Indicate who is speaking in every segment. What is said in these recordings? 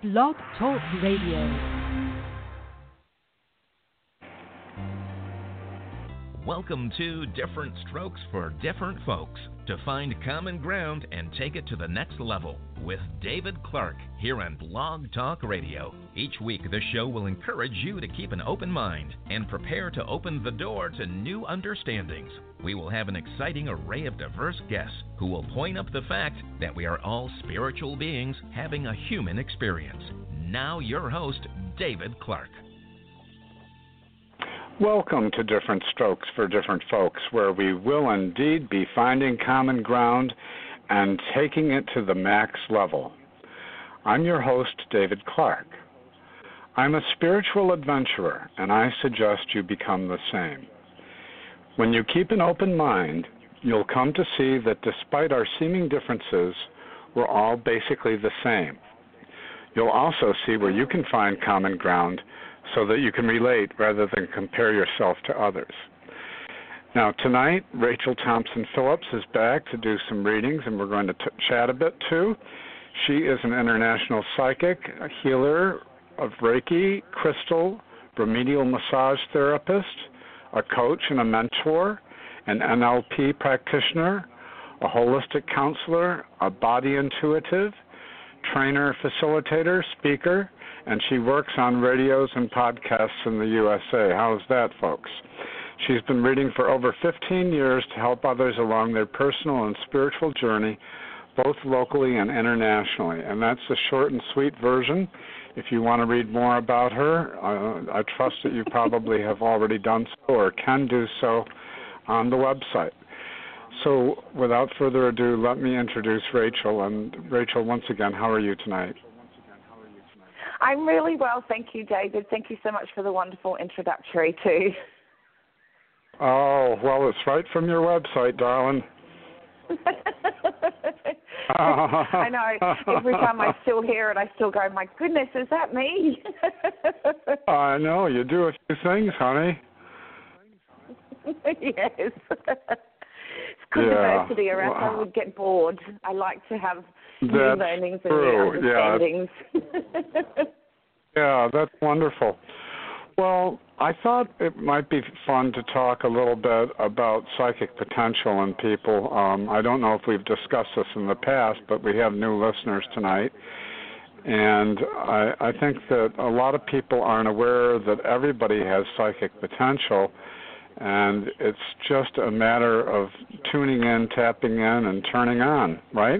Speaker 1: Blog Talk Radio.
Speaker 2: Welcome to Different Strokes for Different Folks, to find common ground and take it to the next level with David Clark here on Blog Talk Radio. Each week, the show will encourage you to keep an open mind and prepare to open the door to new understandings. We will have an exciting array of diverse guests who will point up the fact that we are all spiritual beings having a human experience. Now your host, David Clark.
Speaker 3: Welcome to Different Strokes for Different Folks, where we will indeed be finding common ground and taking it to the max level. I'm your host, David Clark. I'm a spiritual adventurer, and I suggest you become the same. When you keep an open mind, you'll come to see that despite our seeming differences, we're all basically the same. You'll also see where you can find common ground so that you can relate rather than compare yourself to others. Now, tonight, Rachel Thompson Phillips is back to do some readings, and we're going to chat a bit, too. She is an international psychic, a healer of Reiki, crystal, remedial massage therapist, a coach and a mentor, an NLP practitioner, a holistic counselor, a body intuitive, trainer, facilitator, speaker, and she works on radios and podcasts in the USA. How's that, folks? She's been reading for over 15 years to help others along their personal and spiritual journey, both locally and internationally. And that's the short and sweet version. If you want to read more about her, I trust that you probably have already done so or can do so on the website. So without further ado, let me introduce Rachel. And Rachel, once again, how are you tonight?
Speaker 4: I'm really well, thank you, David. Thank you so much for the wonderful introductory, too.
Speaker 3: Oh, well, it's right from your website, darling.
Speaker 4: I know. Every time I still hear it, I still go, my goodness, is that me?
Speaker 3: I know. You do a few things, honey.
Speaker 4: Yes. It's good diversity, or else I would get bored. I like to have new learnings and new understandings.
Speaker 3: Yeah, that's wonderful. Well, I thought it might be fun to talk a little bit about psychic potential in people. I don't know if we've discussed this in the past, but we have new listeners tonight. And I think that a lot of people aren't aware that everybody has psychic potential, and it's just a matter of tuning in, tapping in, and turning on, right?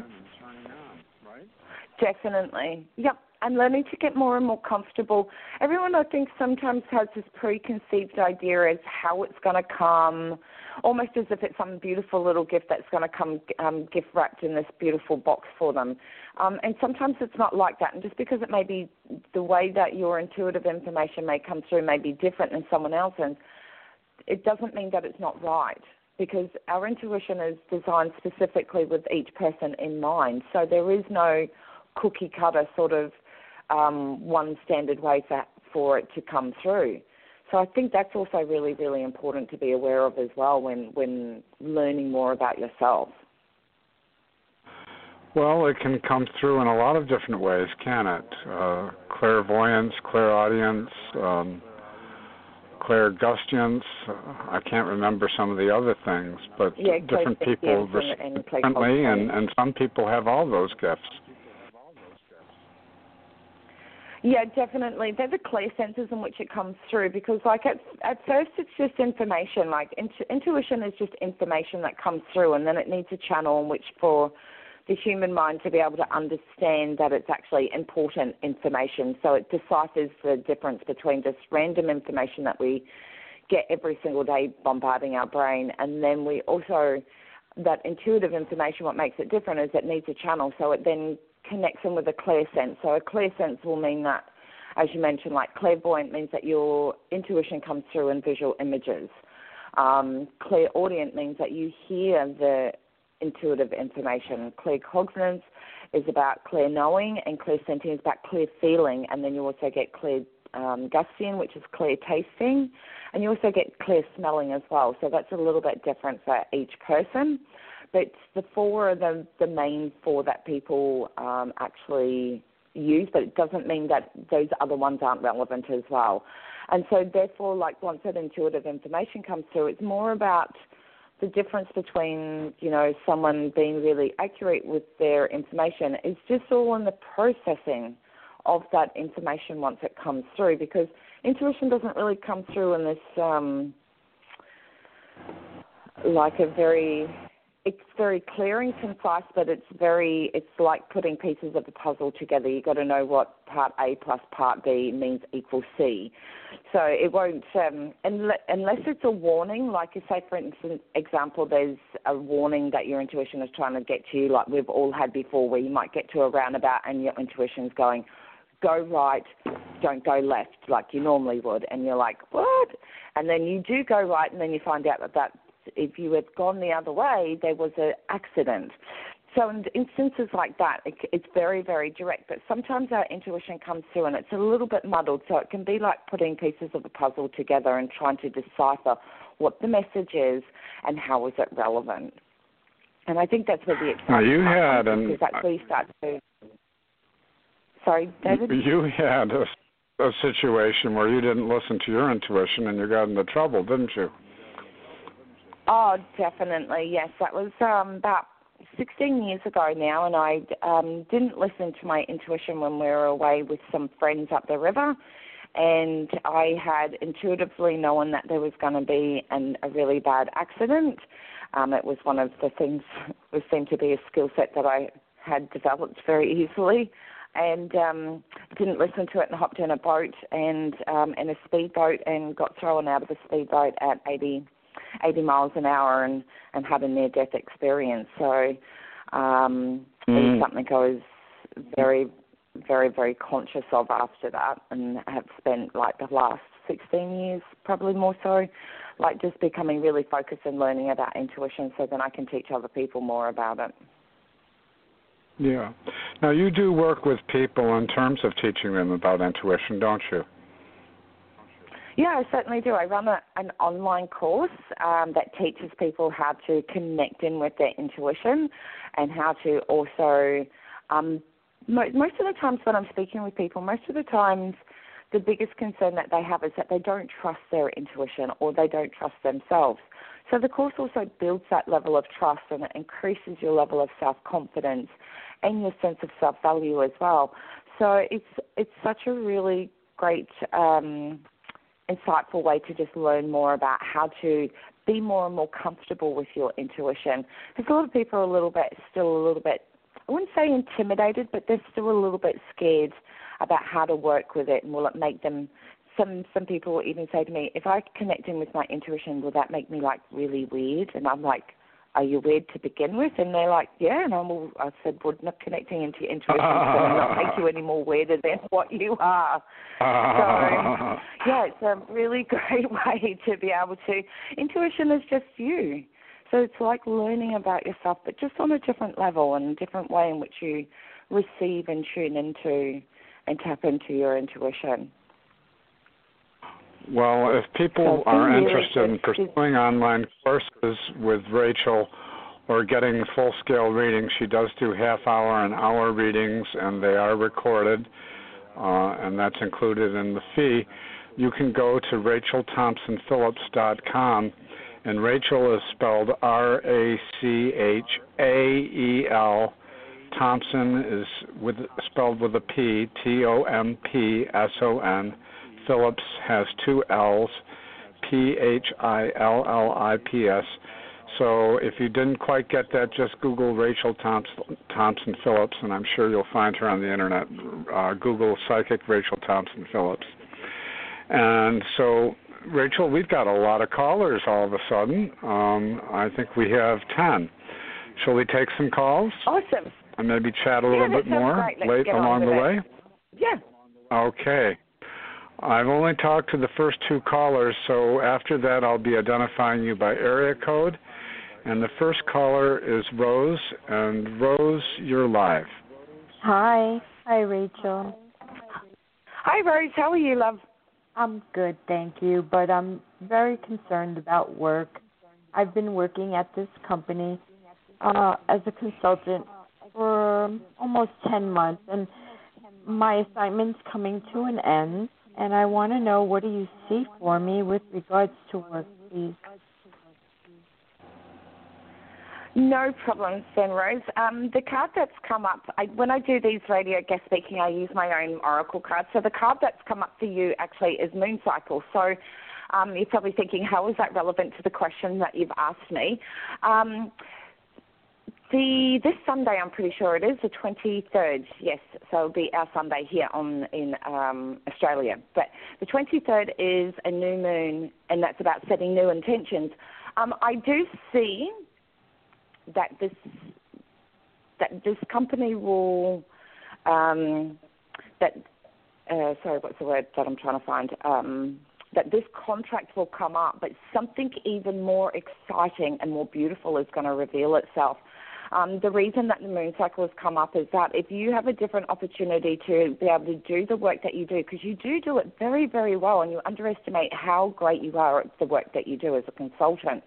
Speaker 4: Definitely. Yep. I'm learning to get more and more comfortable. Everyone, I think, sometimes has this preconceived idea as how it's going to come, almost as if it's some beautiful little gift that's going to come gift wrapped in this beautiful box for them. And sometimes it's not like that. And just because it may be the way that your intuitive information may come through may be different than someone else's, it doesn't mean that it's not right, because our intuition is designed specifically with each person in mind. So there is no cookie cutter sort of one standard way for it to come through. So I think that's also really, really important to be aware of as well when learning more about yourself.
Speaker 3: Well, it can come through in a lot of different ways, can it? Clairvoyance, clairaudience, clairgustance. I can't remember some of the other things, but different people respond differently, and some people have all those gifts.
Speaker 4: Yeah, definitely. They're the clear senses in which it comes through, because, like, at first it's just information. Like, intuition is just information that comes through, and then it needs a channel in which for the human mind to be able to understand that it's actually important information. So it deciphers the difference between just random information that we get every single day bombarding our brain, and then we also, that intuitive information, what makes it different is it needs a channel, so it then connects in with a clear sense. So a clear sense will mean that, as you mentioned, like clairvoyant means that your intuition comes through in visual images. Clairaudient means that you hear the intuitive information. Claircognizance is about clear knowing, and clairsentient is about clear feeling. And then you also get clairgustance, which is clear tasting, and you also get clear smelling as well. So that's a little bit different for each person. But the four are the main four that people actually use, but it doesn't mean that those other ones aren't relevant as well. And so therefore, like once that intuitive information comes through, it's more about the difference between, someone being really accurate with their information. It's just all in the processing of that information once it comes through, because intuition doesn't really come through in this it's very clear and concise, but it's like putting pieces of the puzzle together. You've got to know what part A plus part B means equals C. So it won't, unless it's a warning, like say for instance, example, there's a warning that your intuition is trying to get to you, like we've all had before, where you might get to a roundabout and your intuition's going, go right, don't go left, like you normally would. And you're like, what? And then you do go right, and then you find out that if you had gone the other way, there was an accident. So in instances like that, it's very, very direct. But sometimes our intuition comes through and it's a little bit muddled. So it can be like putting pieces of the puzzle together and trying to decipher what the message is and how is it relevant. And I think that's where the excitement comes from, because that's where you start to... Sorry, David?
Speaker 3: You had a situation where you didn't listen to your intuition and you got into trouble, didn't you?
Speaker 4: Oh, definitely, yes. That was about 16 years ago now, and I didn't listen to my intuition when we were away with some friends up the river, and I had intuitively known that there was going to be a really bad accident. It was one of the things, it seemed to be a skill set that I had developed very easily, and didn't listen to it and hopped in a boat and in a speedboat and got thrown out of the speedboat at 80 miles an hour and had a near-death experience. So it was something I was very, very, very conscious of after that, and have spent like the last 16 years, probably more so, like just becoming really focused and learning about intuition so then I can teach other people more about it.
Speaker 3: Yeah. Now, you do work with people in terms of teaching them about intuition, don't you?
Speaker 4: Yeah, I certainly do. I run an online course that teaches people how to connect in with their intuition and how to also, most of the times when I'm speaking with people, most of the times the biggest concern that they have is that they don't trust their intuition or they don't trust themselves. So the course also builds that level of trust, and it increases your level of self-confidence and your sense of self-value as well. So it's such a really great insightful way to just learn more about how to be more and more comfortable with your intuition. Because a lot of people are still a little bit, I wouldn't say intimidated, but they're still a little bit scared about how to work with it, and will it make them, some people will even say to me, if I connect in with my intuition, will that make me like really weird? And I'm like, are you weird to begin with? And they're like, yeah. And I said, well, not connecting into your intuition is going to not make you any more weirder than what you are. So, yeah, it's a really great way to be able to, intuition is just you. So it's like learning about yourself, but just on a different level and a different way in which you receive and tune into and tap into your intuition.
Speaker 3: Well, if people are interested in pursuing online courses with Rachel or getting full-scale readings, she does do half-hour and hour readings, and they are recorded, and that's included in the fee. You can go to RachelThompsonPhillips.com, and Rachel is spelled R-A-C-H-A-E-L. Thompson is spelled with a P, T-O-M-P-S-O-N. Phillips has two L's, P-H-I-L-L-I-P-S. So if you didn't quite get that, just Google Rachel Thompson Phillips, and I'm sure you'll find her on the Internet. Google Psychic Rachel Thompson Phillips. And so, Rachel, we've got a lot of callers all of a sudden. I think we have 10. Shall we take some calls?
Speaker 4: Awesome.
Speaker 3: And maybe chat a little bit more late along the way?
Speaker 4: Yeah.
Speaker 3: Okay. I've only talked to the first two callers, so after that I'll be identifying you by area code. And the first caller is Rose, and Rose, you're live.
Speaker 5: Hi. Hi, Rachel.
Speaker 4: Hi, Rose. How are you, love?
Speaker 5: I'm good, thank you, but I'm very concerned about work. I've been working at this company as a consultant for almost 10 months, and my assignment's coming to an end, and I want to know, what do you see for me with regards to work, please?
Speaker 4: No problem, Zen Rose. The card that's come up, when I do these radio guest speaking, I use my own oracle card. So the card that's come up for you actually is Moon Cycle. So you're probably thinking, how is that relevant to the question that you've asked me? This Sunday, I'm pretty sure it is, the 23rd, yes, so it'll be our Sunday here in Australia. But the 23rd is a new moon, and that's about setting new intentions. I do see that this company will, sorry, what's the word that I'm trying to find? That this contract will come up, but something even more exciting and more beautiful is going to reveal itself. The reason that the moon cycle has come up is that if you have a different opportunity to be able to do the work that you do, because you do it very, very well, and you underestimate how great you are at the work that you do as a consultant,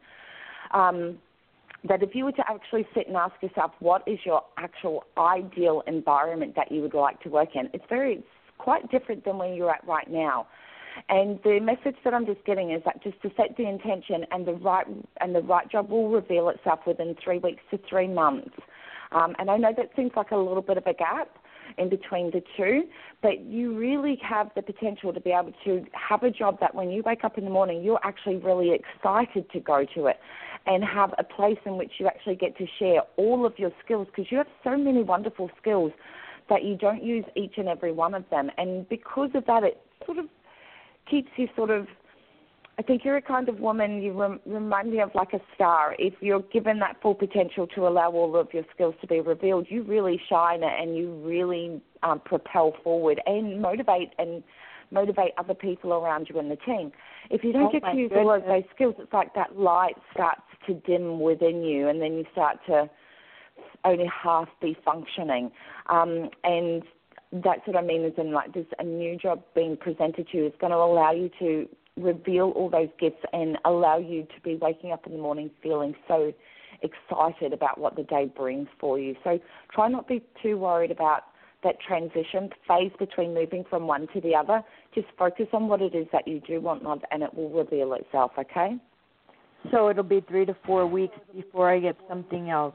Speaker 4: that if you were to actually sit and ask yourself, what is your actual ideal environment that you would like to work in, it's quite different than where you're at right now. And the message that I'm just getting is that just to set the intention, and the right job will reveal itself within 3 weeks to 3 months. And I know that seems like a little bit of a gap in between the two, but you really have the potential to be able to have a job that when you wake up in the morning, you're actually really excited to go to it, and have a place in which you actually get to share all of your skills, because you have so many wonderful skills that you don't use each and every one of them. And because of that, it sort of keeps you I think you're a kind of woman, you remind me of like a star. If you're given that full potential to allow all of your skills to be revealed, you really shine and you really propel forward and motivate other people around you in the team. If you don't get to use all of those skills, it's like that light starts to dim within you, and then you start to only half be functioning. And that's what I mean, is in like this, a new job being presented to you is going to allow you to reveal all those gifts and allow you to be waking up in the morning feeling so excited about what the day brings for you. So try not to be too worried about that transition phase between moving from one to the other. Just focus on what it is that you do want, and it will reveal itself, okay?
Speaker 5: So it'll be 3 to 4 weeks before I get something else.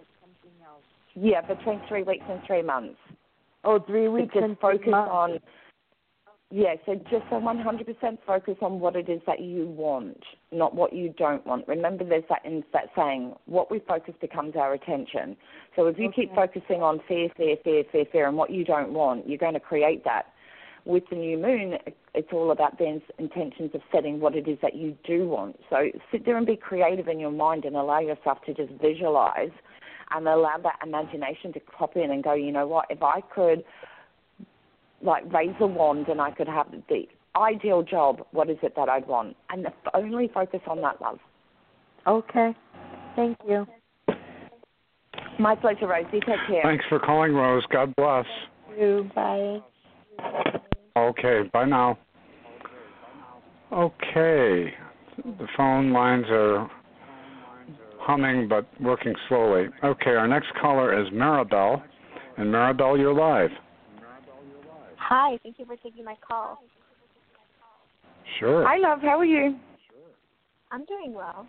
Speaker 4: Yeah, between 3 weeks and 3 months.
Speaker 5: Oh, 3 weeks
Speaker 4: just
Speaker 5: and
Speaker 4: focus
Speaker 5: 3 months.
Speaker 4: on. Yeah, so just 100% focus on what it is that you want, not what you don't want. Remember, there's that saying, what we focus becomes our attention. So if you keep focusing on fear, and what you don't want, you're going to create that. With the new moon, it's all about the intentions of setting what it is that you do want. So sit there and be creative in your mind and allow yourself to just visualize and allow that imagination to pop in and go, you know what, if I could raise a wand and I could have the ideal job, what is it that I'd want? And only focus on that, love.
Speaker 5: Okay. Thank you.
Speaker 4: My pleasure, Rose. You take care.
Speaker 3: Thanks for calling, Rose. God bless.
Speaker 5: Thank you. Bye.
Speaker 3: Okay, bye now. Okay. The phone lines are humming but working slowly. Okay, our next caller is Maribel. And Maribel, you're live.
Speaker 6: Hi, thank you for taking my call.
Speaker 3: Sure.
Speaker 4: Hi, love. How are you?
Speaker 6: I'm doing well.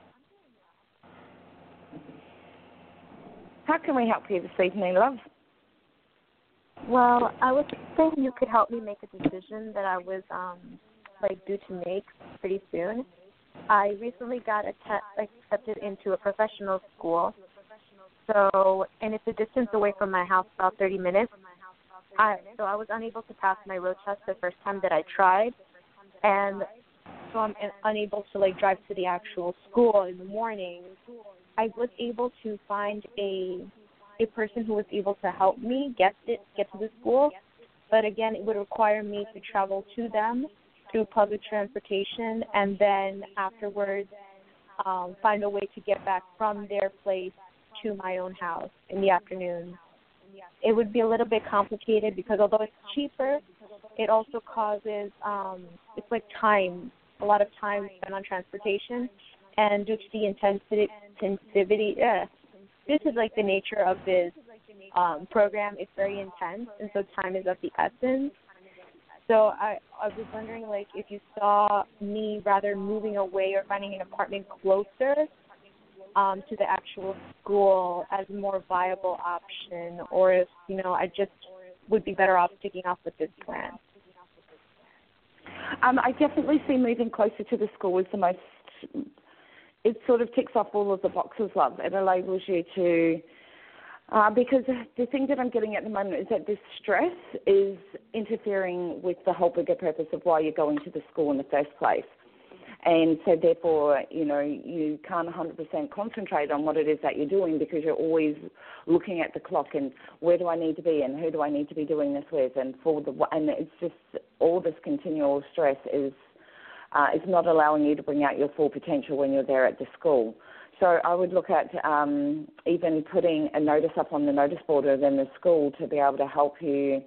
Speaker 4: How can we help you this evening, love?
Speaker 6: Well, I was thinking you could help me make a decision that I was due to make pretty soon. I recently got accepted into a professional school, and it's a distance away from my house, about 30 minutes. So I was unable to pass my road test the first time that I tried, and so I'm unable to drive to the actual school in the morning. I was able to find a person who was able to help me get to the school, but again, it would require me to travel to them through public transportation, and then afterwards find a way to get back from their place to my own house in the afternoon. It would be a little bit complicated because although it's cheaper, it also causes it's like time, a lot of time spent on transportation, and due to the intensity, this is like the nature of this program is very intense, and so time is of the essence. So I was wondering, like, if you saw me rather moving away or finding an apartment closer to the actual school as a more viable option, or if, I just would be better off sticking off with this plan.
Speaker 4: I definitely see moving closer to the school is the most, it sort of ticks off all of the boxes, love. It enables you to, because the thing that I'm getting at the moment is that this stress is interfering with the whole bigger purpose of why you're going to the school in the first place. And so therefore, you can't 100% concentrate on what it is that you're doing because you're always looking at the clock and where do I need to be and who do I need to be doing this with, and it's just all this continual stress is not allowing you to bring out your full potential when you're there at the school. So I would look at even putting a notice up on the notice board within the school to be able to help you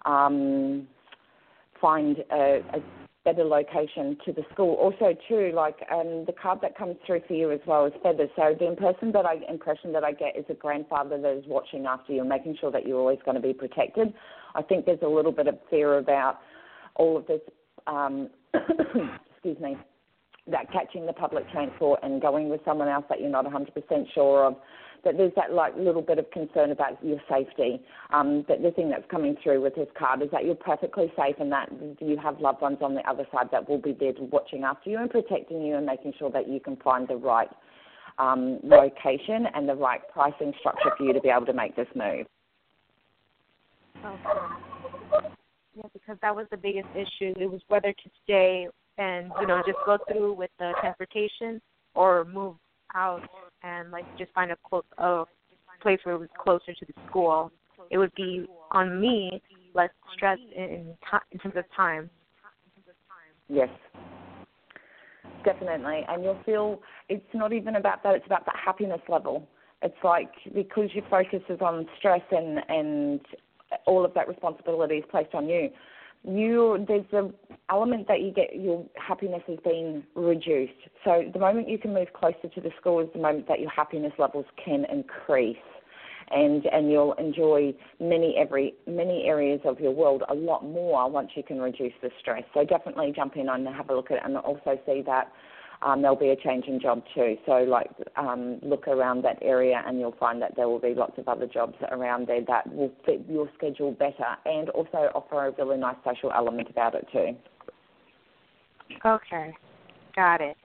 Speaker 4: find a better location to the school. Also, too, the card that comes through for you as well is feathers. So the impression that I get is a grandfather that is watching after you and making sure that you're always going to be protected. I think there's a little bit of fear about all of this, excuse me, that catching the public transport and going with someone else that you're not 100% sure of, that there's that little bit of concern about your safety. But the thing that's coming through with this card is that you're perfectly safe and that you have loved ones on the other side that will be there watching after you and protecting you and making sure that you can find the right location and the right pricing structure for you to be able to make this move.
Speaker 6: Okay. Yeah, because that was the biggest issue. It was whether to stay and, just go through with the transportation or move out and just find a place where it was closer to the school. It would be on me less stress in terms of time.
Speaker 4: Yes, definitely. And you'll feel it's not even about that; it's about that happiness level. It's because your focus is on stress and all of that responsibility is placed on you. There's an element that you get, your happiness is being reduced. So the moment you can move closer to the school is the moment that your happiness levels can increase, and you'll enjoy many areas of your world a lot more once you can reduce the stress. So definitely jump in and have a look at it, and also see that there'll be a change in job too. So look around that area and you'll find that there will be lots of other jobs around there that will fit your schedule better and also offer a really nice social element about it too.
Speaker 6: Okay. Got it.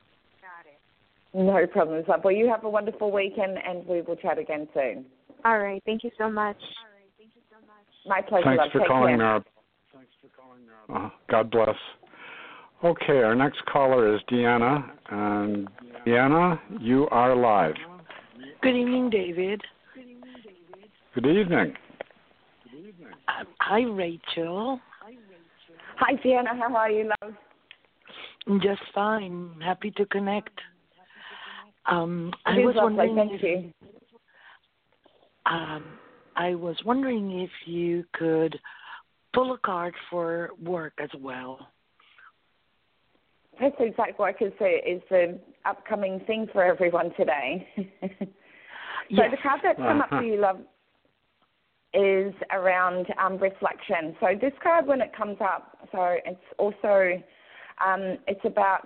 Speaker 4: No problems. Well, you have a wonderful weekend and we will chat again soon.
Speaker 6: All right. Thank you so much.
Speaker 4: My pleasure.
Speaker 3: Thanks
Speaker 4: love.
Speaker 3: for
Speaker 4: Take
Speaker 3: calling,
Speaker 4: care.
Speaker 3: God bless. Okay, our next caller is Deanna. And Deanna, you are live.
Speaker 7: Good evening, David.
Speaker 3: Good evening.
Speaker 7: Hi, Rachel.
Speaker 4: Hi, Deanna. How are you, love?
Speaker 7: Just fine. Happy to connect. I was wondering if you could pull a card for work as well.
Speaker 4: That's exact work is the upcoming thing for everyone today. So
Speaker 7: yes.
Speaker 4: the card that's come up for you, love, is around reflection. So this card, when it comes up, so it's also it's about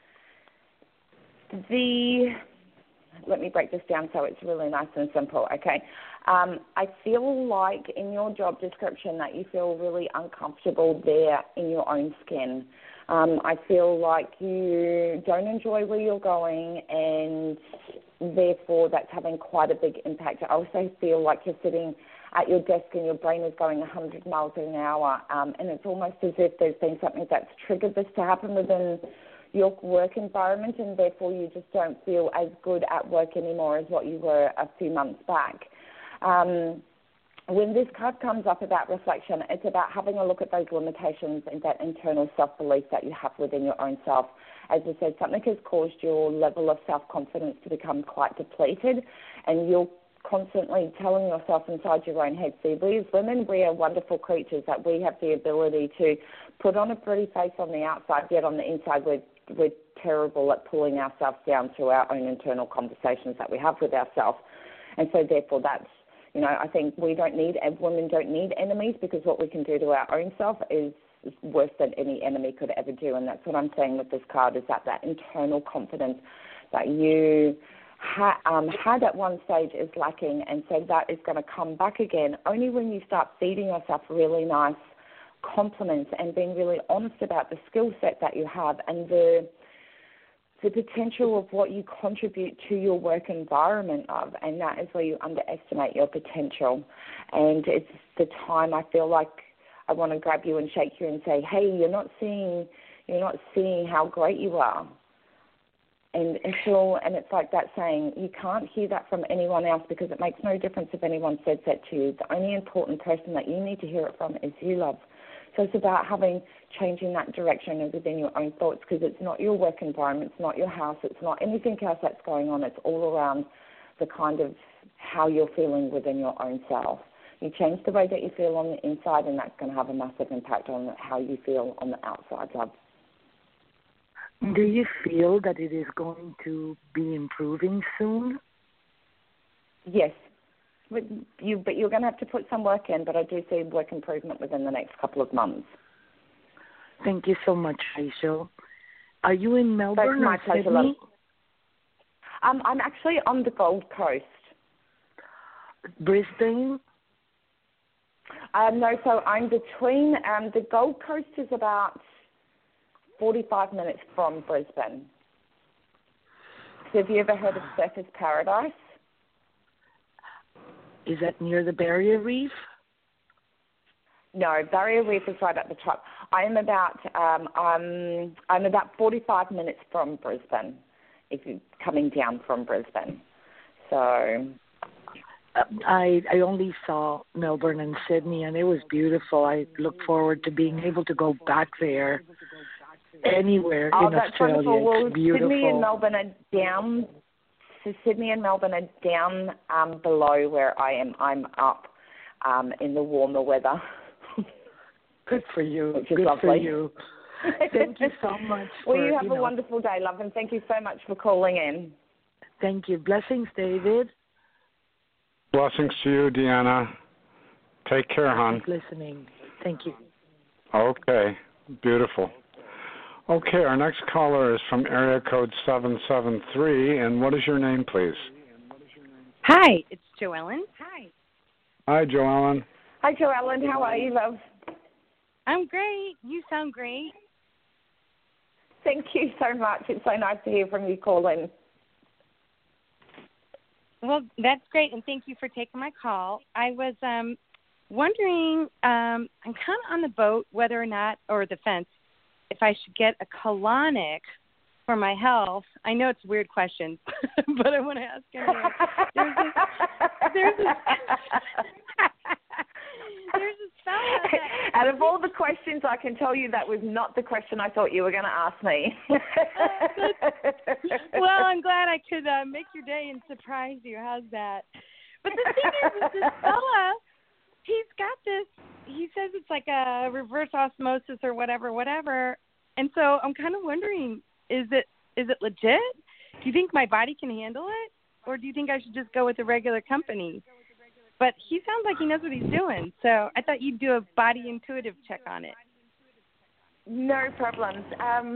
Speaker 4: let me break this down so it's really nice and simple, okay? I feel like in your job description that you feel really uncomfortable there in your own skin. I feel like you don't enjoy where you're going and therefore that's having quite a big impact. I also feel like you're sitting at your desk and your brain is going 100 miles an hour and it's almost as if there's been something that's triggered this to happen within your work environment and therefore you just don't feel as good at work anymore as what you were a few months back. When this card comes up about reflection, it's about having a look at those limitations and that internal self-belief that you have within your own self. As I said, something has caused your level of self-confidence to become quite depleted and you're constantly telling yourself inside your own head, see, we as women, we are wonderful creatures, that we have the ability to put on a pretty face on the outside, yet on the inside we're terrible at pulling ourselves down through our own internal conversations that we have with ourselves. And so therefore that's I think women don't need enemies, because what we can do to our own self is worse than any enemy could ever do. And that's what I'm saying with this card, is that internal confidence that you had at one stage is lacking, and so that is going to come back again only when you start feeding yourself really nice compliments and being really honest about the skill set that you have and the potential of what you contribute to your work environment of, and that is where you underestimate your potential. And it's the time I feel like I want to grab you and shake you and say, hey, you're not seeing how great you are. And it's like that saying, you can't hear that from anyone else, because it makes no difference if anyone says that to you. The only important person that you need to hear it from is you, love. So it's about changing that direction within your own thoughts, because it's not your work environment, it's not your house, it's not anything else that's going on. It's all around the kind of how you're feeling within your own self. You change the way that you feel on the inside, and that's going to have a massive impact on how you feel on the outside, love.
Speaker 7: Do you feel that it is going to be improving soon?
Speaker 4: Yes. But you're going to have to put some work in, but I do see work improvement within the next couple of months.
Speaker 7: Thank you so much, Rachel. Are you in Melbourne or Sydney?
Speaker 4: I'm actually on the Gold Coast.
Speaker 7: Brisbane?
Speaker 4: No, so I'm between, the Gold Coast is about 45 minutes from Brisbane. So have you ever heard of Surfers Paradise?
Speaker 7: Is that near the Barrier Reef?
Speaker 4: No, Barrier Reef is right at the top. I'm about 45 minutes from Brisbane, if you're coming down from Brisbane. So
Speaker 7: I only saw Melbourne and Sydney, and it was beautiful. I look forward to being able to go back there anywhere in Australia.
Speaker 4: Wonderful. Well,
Speaker 7: it's beautiful.
Speaker 4: Sydney and Melbourne are down. So Sydney and Melbourne are down below where I am. I'm up in the warmer weather.
Speaker 7: Good for you.
Speaker 4: Which is
Speaker 7: Good
Speaker 4: lovely.
Speaker 7: For you. Thank you so much.
Speaker 4: Well, you have a wonderful day, love, and thank you so much for calling in.
Speaker 7: Thank you. Blessings, David.
Speaker 3: Blessings to you, Deanna. Take care, hon.
Speaker 7: Keep listening. Thank you.
Speaker 3: Okay. Beautiful. Okay, our next caller is from area code 773, and what is your name, please?
Speaker 8: Hi, it's Joellen.
Speaker 3: Hi, Joellen.
Speaker 4: Hi, Joellen. How are you, love?
Speaker 8: I'm great. You sound great.
Speaker 4: Thank you so much. It's so nice to hear from you calling.
Speaker 8: Well, that's great, and thank you for taking my call. I was wondering, I'm kind of on the boat whether or not, or the fence, if I should get a colonic for my health. I know it's a weird question, but I want to ask anyway. There's this fella that...
Speaker 4: Out of all the questions, I can tell you that was not the question I thought you were going to ask me.
Speaker 8: Well, I'm glad I could make your day and surprise you. How's that? But the thing is this fella, he's got this, he says it's like a reverse osmosis or whatever. And so I'm kind of wondering, is it legit? Do you think my body can handle it? Or do you think I should just go with a regular company? But he sounds like he knows what he's doing. So I thought you'd do a body intuitive check on it.
Speaker 4: No problems.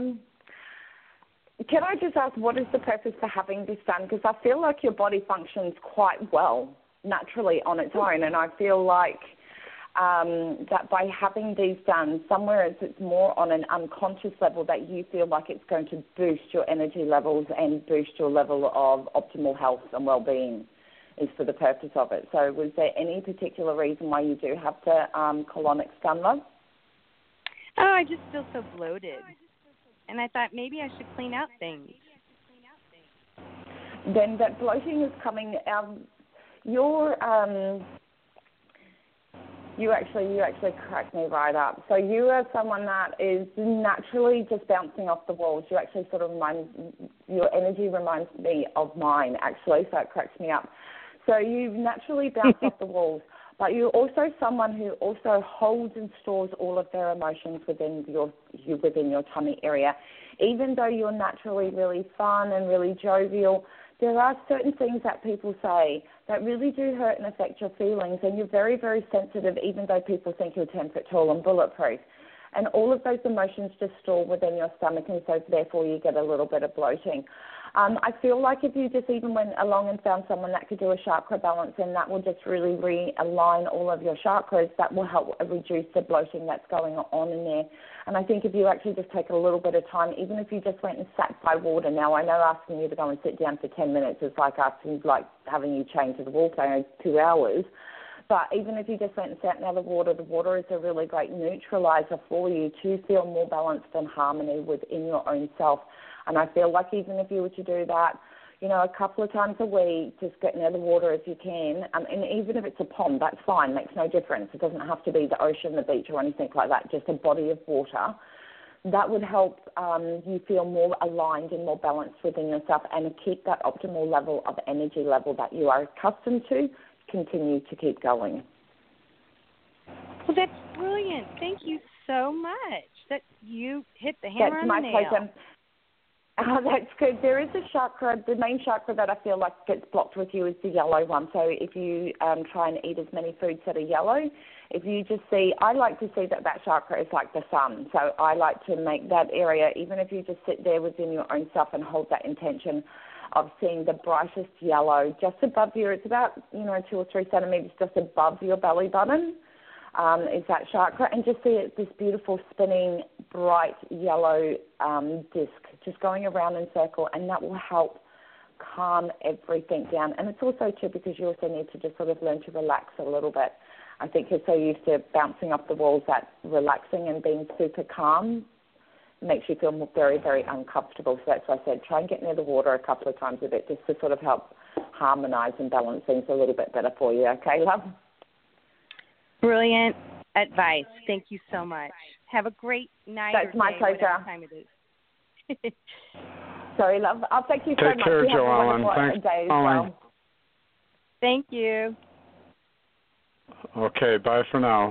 Speaker 4: Can I just ask, what is the purpose for having this done? Because I feel like your body functions quite well naturally on its own, and I feel like that by having these done, somewhere it's more on an unconscious level that you feel like it's going to boost your energy levels and boost your level of optimal health and well-being is for the purpose of it. So was there any particular reason why you do have the colonics done, love?
Speaker 8: Oh, I just feel so bloated. And I thought maybe I should clean out things.
Speaker 4: Then that bloating is coming. You actually cracked me right up. So you are someone that is naturally just bouncing off the walls. You actually sort of your energy reminds me of mine, actually, so it cracks me up. So you naturally bounce off the walls, but you're also someone who also holds and stores all of their emotions within your tummy area. Even though you're naturally really fun and really jovial, there are certain things that people say that really do hurt and affect your feelings, and you're very, very sensitive, even though people think you're 10 foot tall and bulletproof. And all of those emotions just store within your stomach, and so therefore you get a little bit of bloating. I feel like if you just even went along and found someone that could do a chakra balance, and that will just really realign all of your chakras, that will help reduce the bloating that's going on in there. And I think if you actually just take a little bit of time, even if you just went and sat by water. Now, I know asking you to go and sit down for 10 minutes is like having you chained to the wall for 2 hours. But even if you just went and sat near the water is a really great neutralizer for you to feel more balanced and harmony within your own self. And I feel like even if you were to do that, a couple of times a week, just get near the water if you can. And even if it's a pond, that's fine, makes no difference. It doesn't have to be the ocean, the beach, or anything like that, just a body of water. That would help you feel more aligned and more balanced within yourself, and keep that optimal level of energy level that you are accustomed to continue to keep going.
Speaker 8: Well, that's brilliant. Thank you so much. That you hit the hammer on the nail.
Speaker 4: That's my pleasure. Oh, that's good. There is a chakra, the main chakra that I feel like gets blocked with you is the yellow one. So if you try and eat as many foods that are yellow, if you just see, I like to see that chakra is like the sun. So I like to make that area, even if you just sit there within your own self and hold that intention of seeing the brightest yellow just above you. It's about, 2 or 3 centimeters just above your belly button. Is that chakra, and just see it, this beautiful spinning bright yellow disc just going around in circle, and that will help calm everything down. And it's also too because you also need to just sort of learn to relax a little bit. I think you're so used to bouncing off the walls that relaxing and being super calm makes you feel very, very uncomfortable. So that's why I said try and get near the water a couple of times a bit just to sort of help harmonize and balance things a little bit better for you. Okay, love?
Speaker 8: Brilliant advice. Thank you so much. Have a great night.
Speaker 4: That's my pleasure.
Speaker 8: Whatever time it is.
Speaker 4: Sorry, love. I'll thank you so much.
Speaker 3: Take care, Joellen. Thanks for calling.
Speaker 8: Thank you.
Speaker 3: Okay, bye for now.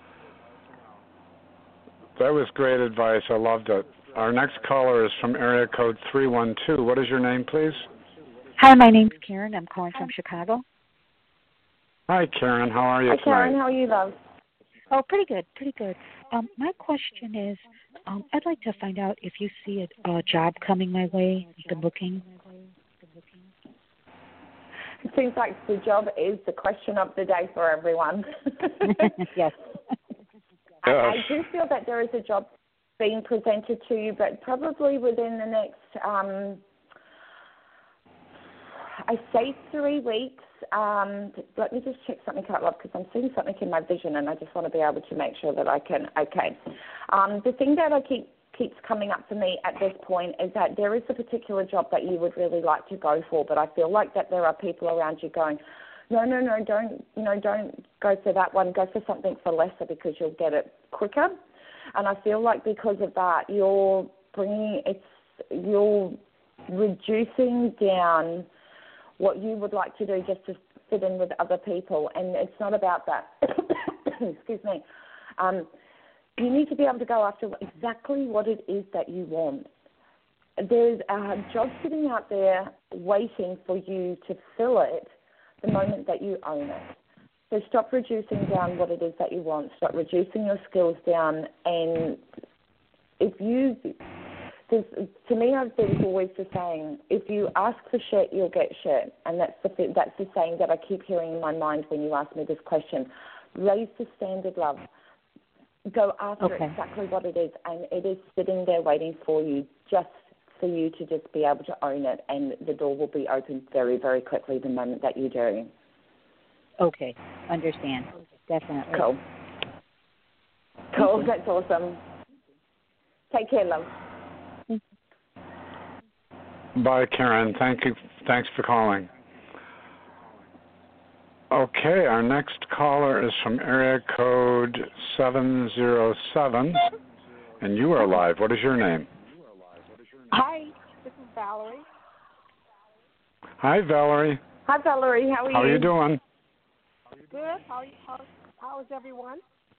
Speaker 3: That was great advice. I loved it. Our next caller is from area code 312. What is your name, please?
Speaker 9: Hi, my name's Karen. I'm calling from Chicago.
Speaker 3: Hi, Karen. How are you tonight?
Speaker 4: Hi, Karen. How are you, love?
Speaker 9: Oh, pretty good. My question is, I'd like to find out if you see a job coming my way. You've been looking.
Speaker 4: It seems like the job is the question of the day for everyone.
Speaker 9: Yes.
Speaker 4: I do feel that there is a job being presented to you, but probably within the next, I say 3 weeks. Let me just check something out, love, because I'm seeing something in my vision, and I just want to be able to make sure that I can. Okay. The thing that keeps coming up for me at this point is that there is a particular job that you would really like to go for, but I feel like that there are people around you going, no, don't go for that one. Go for something for lesser because you'll get it quicker. And I feel like because of that, you're reducing down what you would like to do just to fit in with other people, and it's not about that. Excuse me. You need to be able to go after exactly what it is that you want. There's a job sitting out there waiting for you to fill it the moment that you own it. So stop reducing down what it is that you want. Stop reducing your skills down, and to me, I've been always the saying, if you ask for shit, you'll get shit. And that's the saying that I keep hearing in my mind when you ask me this question. Raise the standard, love. Go after exactly what it is, and it is sitting there waiting for you, just for you to just be able to own it, and the door will be open very, very quickly the moment that you do.
Speaker 9: Okay, understand. Definitely.
Speaker 4: Cool, that's awesome. Take care, love.
Speaker 3: Bye, Karen. Thank you. Thanks for calling. Okay, our next caller is from area code 707, and you are live. What is your name?
Speaker 10: Hi, this is Valerie.
Speaker 3: Hi, Valerie.
Speaker 4: Hi, Valerie. How are you?
Speaker 3: How are you doing?
Speaker 10: Good. How is everyone?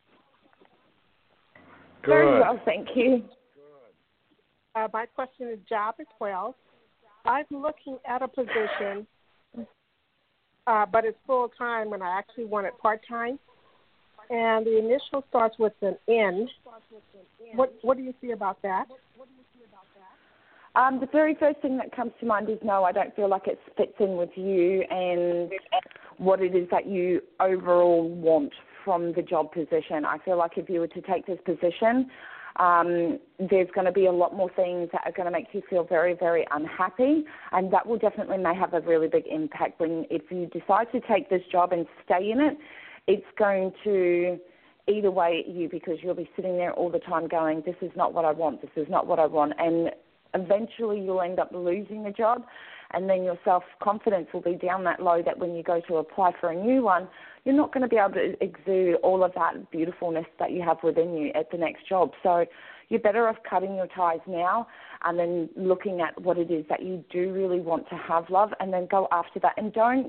Speaker 3: Good.
Speaker 4: Very well, thank you.
Speaker 10: My question is job as well. I'm looking at a position, but it's full-time when I actually want it part-time. And the initial starts with an N. What do you see about that?
Speaker 4: The very first thing that comes to mind is no, I don't feel like it fits in with you and what it is that you overall want from the job position. I feel like if you were to take this position, there's going to be a lot more things that are going to make you feel very, very unhappy, and that will definitely may have a really big impact if you decide to take this job and stay in it. It's going to eat away at you because you'll be sitting there all the time going, this is not what I want, this is not what I want, and eventually you'll end up losing the job, and then your self-confidence will be down that low that when you go to apply for a new one, you're not going to be able to exude all of that beautifulness that you have within you at the next job. So you're better off cutting your ties now and then looking at what it is that you do really want to have, love, and then go after that. And don't...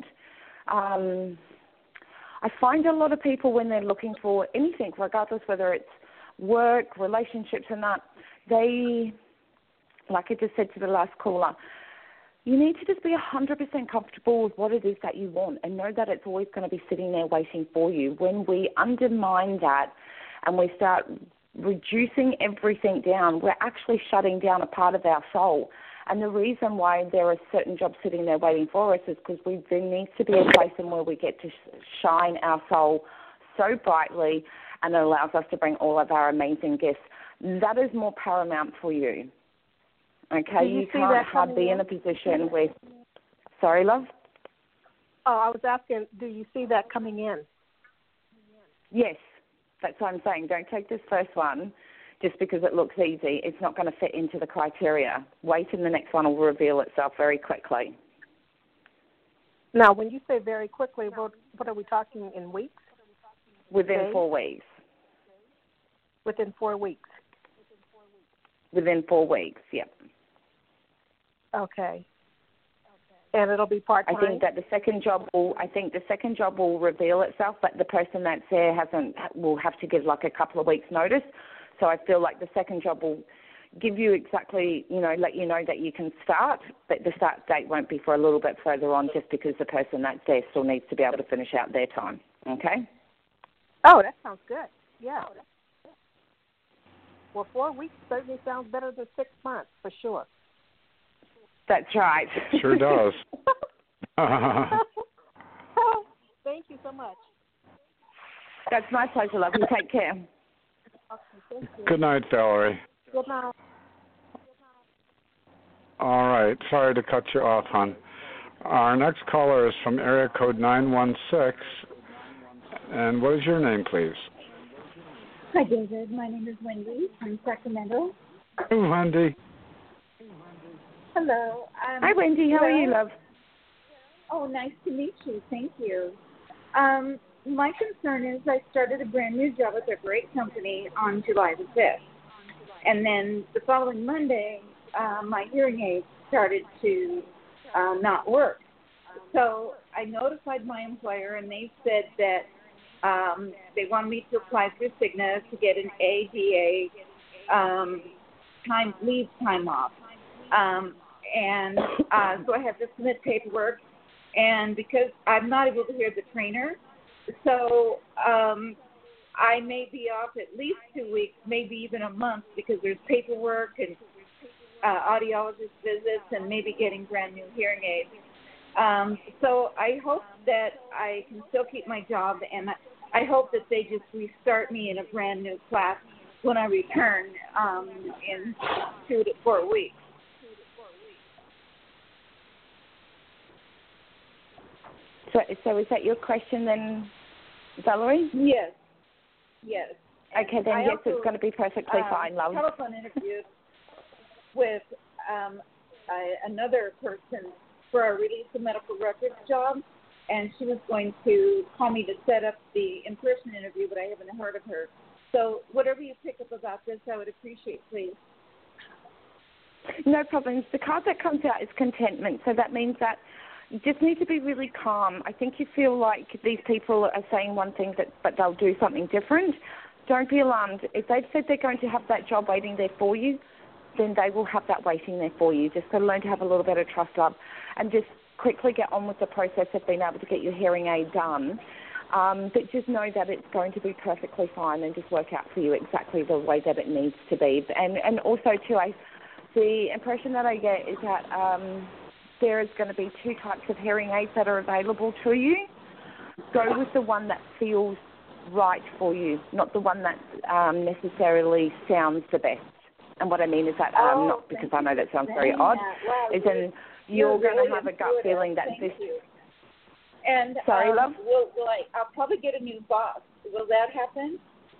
Speaker 4: I find a lot of people when they're looking for anything, regardless whether it's work, relationships and that, they, like I just said to the last caller, you need to just be 100% comfortable with what it is that you want and know that it's always going to be sitting there waiting for you. When we undermine that and we start reducing everything down, we're actually shutting down a part of our soul. And the reason why there are certain jobs sitting there waiting for us is because there needs to be a place in where we get to shine our soul so brightly, and it allows us to bring all of our amazing gifts. That is more paramount for you. Okay, you can't be in a position where... Sorry, love?
Speaker 10: Oh, I was asking, do you see that coming in?
Speaker 4: Yes, that's what I'm saying. Don't take this first one just because it looks easy. It's not going to fit into the criteria. Wait, and the next one will reveal itself very quickly.
Speaker 10: Now, when you say very quickly, what are we talking in weeks?
Speaker 4: Within 4 weeks.
Speaker 10: Within 4 weeks?
Speaker 4: Within 4 weeks, yep.
Speaker 10: Okay. And it'll be part-time?
Speaker 4: I think the second job will reveal itself, but the person that's there will have to give like a couple of weeks notice. So I feel like the second job will give you exactly, let you know that you can start, but the start date won't be for a little bit further on just because the person that's there still needs to be able to finish out their time. Okay?
Speaker 10: Oh, that sounds good. Yeah. Well, 4 weeks certainly sounds better than 6 months, for sure.
Speaker 4: That's right.
Speaker 3: Sure does.
Speaker 10: Thank you so much.
Speaker 4: That's my pleasure, love. You take care.
Speaker 10: Okay, thank you.
Speaker 3: Good night, Valerie.
Speaker 10: Good night.
Speaker 3: All right. Sorry to cut you off, hon. Our next caller is from area code 916. And what is your name, please?
Speaker 11: Hi, David. My name is Wendy from Sacramento.
Speaker 3: Hey, Wendy.
Speaker 11: Hello.
Speaker 4: Hi, Wendy. How are you, love?
Speaker 11: Oh, nice to meet you. Thank you. My concern is I started a brand new job at a great company on July the 5th. And then the following Monday, my hearing aids started to not work. So I notified my employer, and they said that they wanted me to apply through Cigna to get an ADA leave time off. And so I have to submit paperwork. And because I'm not able to hear the trainer, so I may be off at least 2 weeks, maybe even a month, because there's paperwork and audiologist visits and maybe getting brand new hearing aids. So I hope that I can still keep my job, and I hope that they just restart me in a brand new class when I return in 2 to 4 weeks.
Speaker 4: So is that your question then, Valerie?
Speaker 11: Yes.
Speaker 4: Okay, then yes, it's going to be perfectly fine, love.
Speaker 11: Telephone interview with another person for a release of medical records job, and she was going to call me to set up the in-person interview, but I haven't heard of her. So whatever you pick up about this, I would appreciate, please.
Speaker 4: No problems. The card that comes out is contentment, so that means that you just need to be really calm. I think you feel like these people are saying one thing, but they'll do something different. Don't be alarmed. If they've said they're going to have that job waiting there for you, then they will have that waiting there for you. Just got to learn to have a little bit of trust, love, and just quickly get on with the process of being able to get your hearing aid done. But just know that it's going to be perfectly fine and just work out for you exactly the way that it needs to be. And also, too, the impression that I get is that there is going to be 2 types of hearing aids that are available to you. Go with the one that feels right for you, not the one that necessarily sounds the best. And what I mean is that, not because I know that sounds very odd, is in you're going to have a gut feeling that this...
Speaker 11: And
Speaker 4: sorry, love?
Speaker 11: I'll probably get a new boss. Will that happen?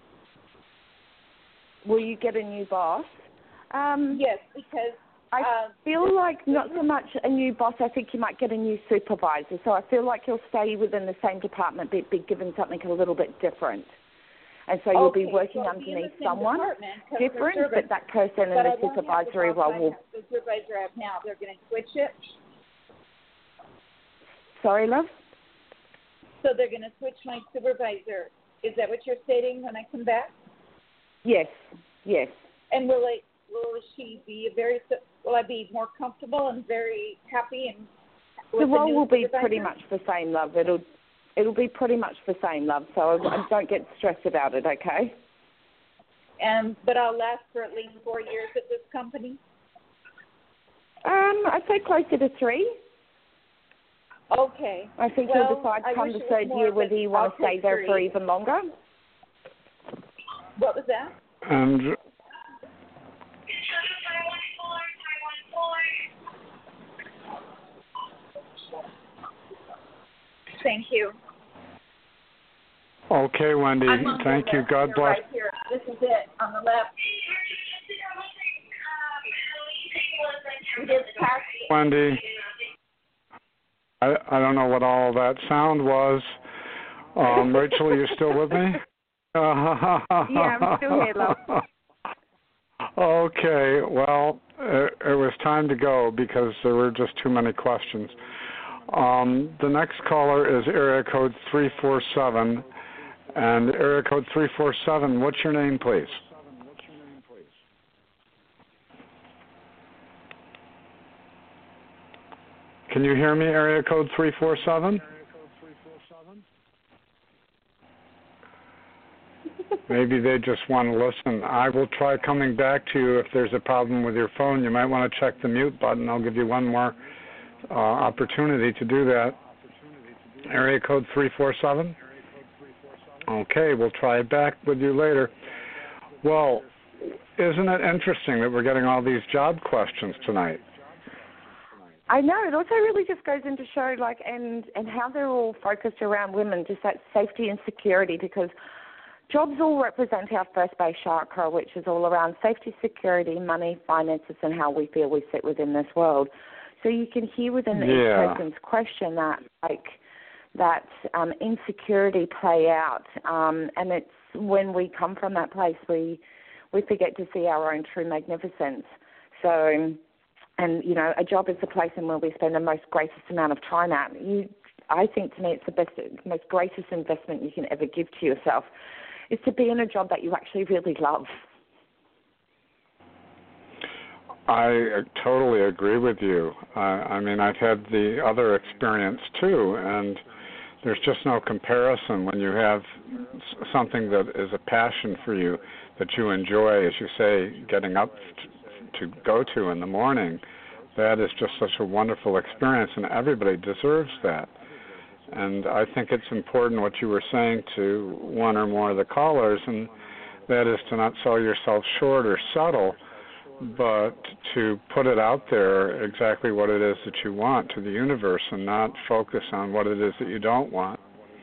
Speaker 4: Will you get a new boss?
Speaker 11: Yes, because...
Speaker 4: I feel like not so much a new boss. I think you might get a new supervisor. So I feel like you'll stay within the same department, but be given something a little bit different. And so you'll be working underneath someone different, but that person in the supervisory role will...
Speaker 11: The supervisor I have now, they're going to switch it?
Speaker 4: Sorry, love?
Speaker 11: So they're going to switch my supervisor. Is that what you're stating when I come back?
Speaker 4: Yes, yes.
Speaker 11: And will she be will I be more comfortable and very happy? And
Speaker 4: the role will be pretty much the same, love. It'll be pretty much the same, love. So don't get stressed about it, okay?
Speaker 11: But I'll last for at least 4 years at this company.
Speaker 4: I'd say closer to 3.
Speaker 11: Okay.
Speaker 4: I think you'll decide come the 3rd year whether you want to stay there for even longer.
Speaker 11: What was that?
Speaker 3: And
Speaker 11: thank you.
Speaker 3: Okay, Wendy. Thank you. God bless.
Speaker 11: Right here. This is it on the left.
Speaker 3: Wendy, I don't know what all that sound was. Rachel, are you still with me?
Speaker 4: Yeah, I'm still here, love.
Speaker 3: Okay, well, it was time to go because there were just too many questions. The next caller is area code 347. And area code 347, what's your name, please? Can you hear me, area code 347? Maybe they just want to listen. I will try coming back to you if there's a problem with your phone. You might want to check the mute button. I'll give you one more opportunity to do that. Area code 347? Okay, we'll try back with you later. Well, isn't it interesting that we're getting all these job questions tonight?
Speaker 4: I know. It also really just goes into show, like, and how they're all focused around women, just that safety and security, because jobs all represent our first base chakra, which is all around safety, security, money, finances, and how we feel we sit within this world. So you can hear within each person's question that, like, that insecurity play out. And it's when we come from that place, we forget to see our own true magnificence. So, and, you know, a job is the place in where we spend the most greatest amount of time at. I think, to me, it's the best, most greatest investment you can ever give to yourself is to be in a job that you actually really love.
Speaker 3: I totally agree with you. I mean, I've had the other experience too, and there's just no comparison when you have something that is a passion for you, that you enjoy, as you say, getting up to go to in the morning. That is just such a wonderful experience, and everybody deserves that. And I think it's important what you were saying to one or more of the callers, and that is to not sell yourself short or settle, but to put it out there exactly what it is that you want to the universe and not focus on what it is that you don't want.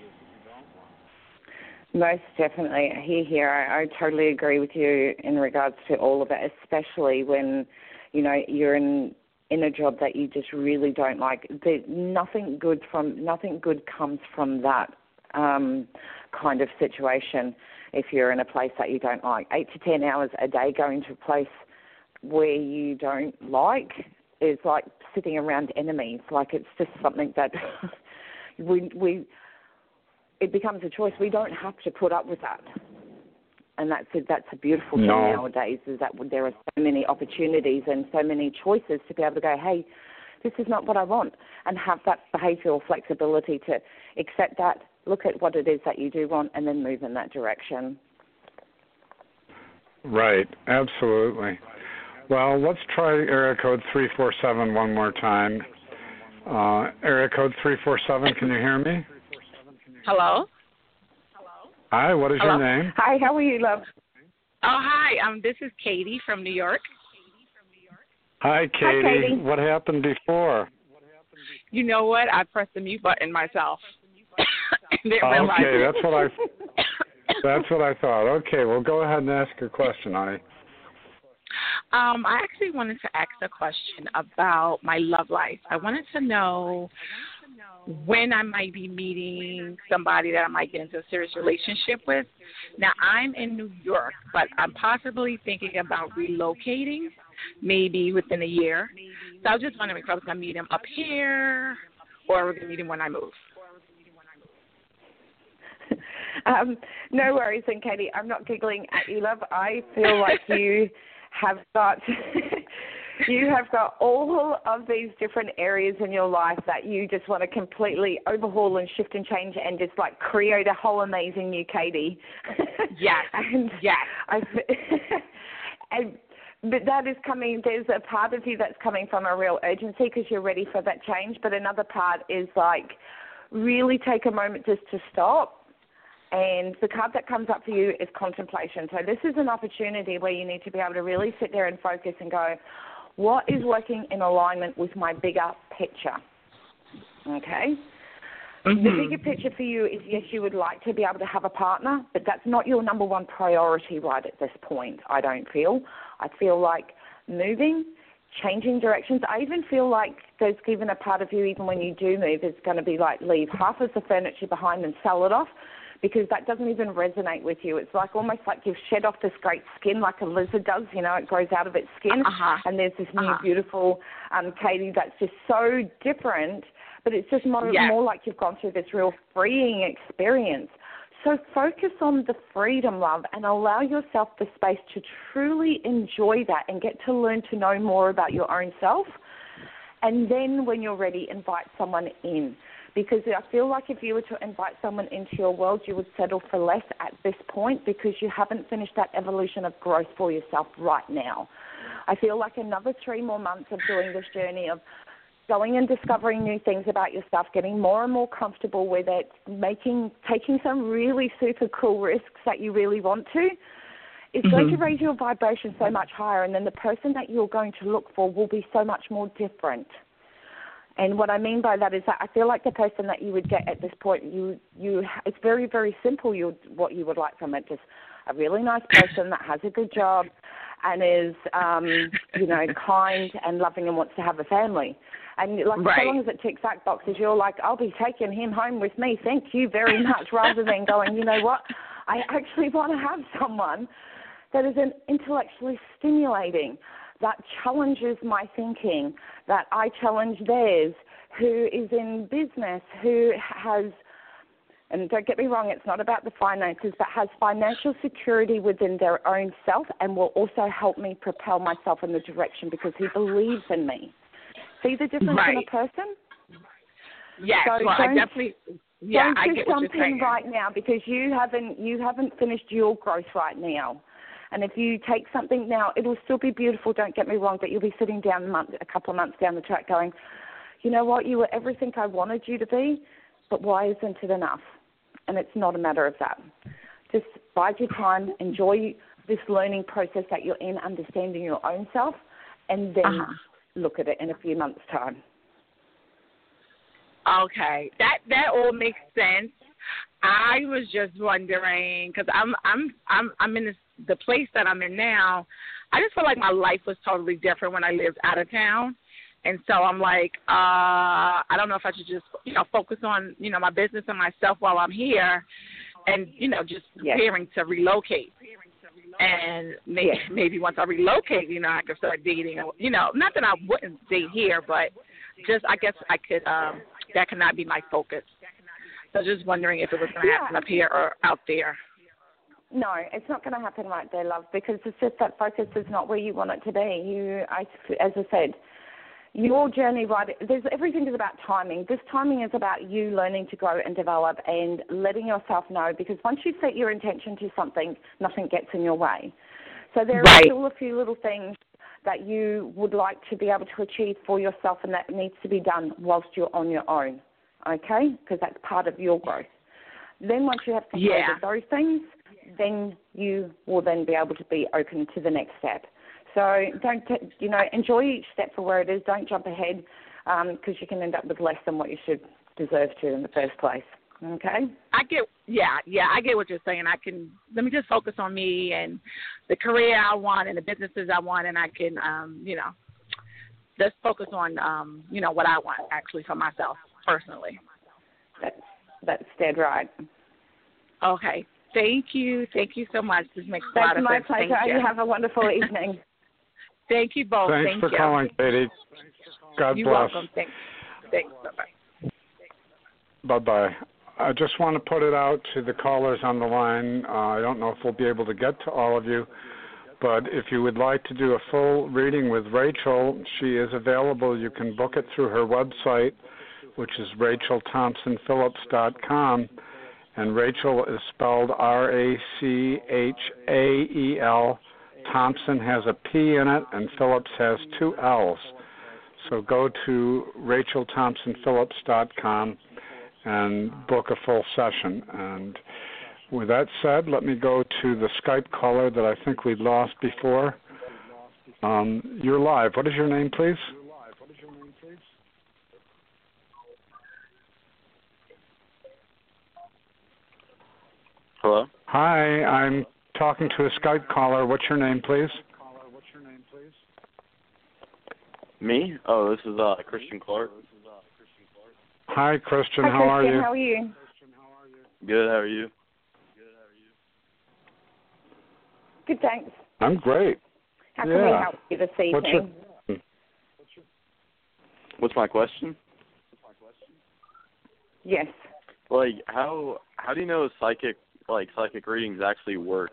Speaker 4: Most definitely. Here. I totally agree with you in regards to all of it, especially when, you know, you're in a job that you just really don't like. Nothing good comes from that kind of situation if you're in a place that you don't like. 8 to 10 hours a day going to a place where you don't like is like sitting around enemies. Like, it's just something that it becomes a choice. We don't have to put up with that. And that's a beautiful thing nowadays, is that there are so many opportunities and so many choices to be able to go, hey, this is not what I want, and have that behavioural flexibility to accept that, look at what it is that you do want, and then move in that direction.
Speaker 3: Right, absolutely. Well, let's try area code 347 one more time. Area code 347, can you hear me?
Speaker 12: Hello?
Speaker 3: Hi, what is your name?
Speaker 4: Hi, how are you, love?
Speaker 12: Oh, hi. This is Katie from New York.
Speaker 3: Hi, Katie.
Speaker 4: Hi, Katie.
Speaker 3: What happened before?
Speaker 12: You know what? I pressed the mute button myself.
Speaker 3: Okay, that's what I thought. Okay, well, go ahead and ask your question, honey.
Speaker 12: I actually wanted to ask a question about my love life. I wanted to know when I might be meeting somebody that I might get into a serious relationship with. Now, I'm in New York, but I'm possibly thinking about relocating maybe within a year. So I was just wondering if I was going to meet him up here or we're going to meet him when I move.
Speaker 4: No worries, and Katie, I'm not giggling at you, love. I feel like you have got all of these different areas in your life that you just want to completely overhaul and shift and change and just like create a whole amazing new Katie.
Speaker 12: Yes. Yes.
Speaker 4: But that is coming, there's a part of you that's coming from a real urgency because you're ready for that change, but another part is like really take a moment just to stop. And the card that comes up for you is contemplation. So this is an opportunity where you need to be able to really sit there and focus and go, what is working in alignment with my bigger picture? Okay? Mm-hmm. The bigger picture for you is, yes, you would like to be able to have a partner, but that's not your number one priority right at this point, I don't feel. I feel like moving, changing directions. I even feel like there's even a part of you, even when you do move, is going to be like leave half of the furniture behind and sell it off, because that doesn't even resonate with you. It's like almost like you've shed off this great skin like a lizard does, you know, it grows out of its skin. And there's this new beautiful Katie that's just so different, but it's just more like you've gone through this real freeing experience. So focus on the freedom, love, and allow yourself the space to truly enjoy that and get to learn to know more about your own self. And then when you're ready, invite someone in. Because I feel like if you were to invite someone into your world, you would settle for less at this point because you haven't finished that evolution of growth for yourself right now. I feel like another 3 more months of doing this journey of going and discovering new things about yourself, getting more and more comfortable with it, taking some really super cool risks that you really want to, is going to raise your vibration so much higher, and then the person that you're going to look for will be so much more different. And what I mean by that is that I feel like the person that you would get at this point, it's very, very simple what you would like from it. Just a really nice person that has a good job and is, kind and loving and wants to have a family. And like so long as it ticks that boxes, you're like, I'll be taking him home with me. Thank you very much. Rather than going, you know what, I actually want to have someone that is intellectually stimulating, that challenges my thinking, that I challenge theirs, who is in business, who has, and don't get me wrong, it's not about the finances, but has financial security within their own self and will also help me propel myself in the direction because he believes in me. See the difference in a person?
Speaker 12: Yes,
Speaker 4: so
Speaker 12: well, I definitely,
Speaker 4: don't
Speaker 12: I get what you're saying.
Speaker 4: Right now because you haven't finished your growth right now. And if you take something now, it'll still be beautiful, don't get me wrong, but you'll be sitting down a couple of months down the track going, you know what, you were everything I wanted you to be, but why isn't it enough? And it's not a matter of that. Just bide your time, enjoy this learning process that you're in, understanding your own self, and then look at it in a few months' time.
Speaker 12: Okay, that all makes sense. I was just wondering because I'm in the place that I'm in now. I just feel like my life was totally different when I lived out of town, and so I'm like, I don't know if I should just focus on my business and myself while I'm here, and just preparing to relocate. And maybe once I relocate, I could start dating. Not that I wouldn't date here, but just I guess I could. That cannot be my focus. So just wondering if it was going to happen up here or out there.
Speaker 4: No, it's not going to happen right there, love, because it's just that focus is not where you want it to be. As I said, your journey, right, everything is about timing. This timing is about you learning to grow and develop and letting yourself know, because once you set your intention to something, nothing gets in your way. So there are still a few little things that you would like to be able to achieve for yourself, and that needs to be done whilst you're on your own, okay? Because that's part of your growth. Then once you have completed those things, then you will then be able to be open to the next step. So don't, enjoy each step for where it is. Don't jump ahead, because you can end up with less than what you should deserve to in the first place. Okay?
Speaker 12: I get what you're saying. Let me just focus on me and the career I want and the businesses I want, and I can, just focus on, what I want actually for myself personally.
Speaker 4: That's dead right.
Speaker 12: Okay. Thank you. Thank you so much. This makes a lot of sense.
Speaker 4: That's my pleasure. You have a wonderful evening.
Speaker 12: Thank you both.
Speaker 3: Thanks for calling, Katie. God
Speaker 12: You're
Speaker 3: bless.
Speaker 12: Welcome. Thanks. Bye-bye.
Speaker 3: Bye-bye. I just want to put it out to the callers on the line. I don't know if we'll be able to get to all of you, but if you would like to do a full reading with Rachel, she is available. You can book it through her website, which is RachelThompsonPhillips.com. And Rachel is spelled Rachael. Thompson has a P in it, and Phillips has 2 L's. So go to RachelThompsonPhillips.com and book a full session. And with that said, let me go to the Skype caller that I think we lost before. You're live. What is your name, please?
Speaker 13: Hello?
Speaker 3: Hi, I'm talking to a Skype caller. What's your name, please?
Speaker 13: Me? Oh, this is Christian Clark.
Speaker 3: Hi, Christian.
Speaker 4: Hi,
Speaker 3: how are you?
Speaker 4: How are you?
Speaker 13: Good. How are you?
Speaker 4: Good, thanks.
Speaker 3: I'm great.
Speaker 4: How can we help you this evening?
Speaker 13: What's my question?
Speaker 4: Yes.
Speaker 13: Like, how do you know psychic readings actually work?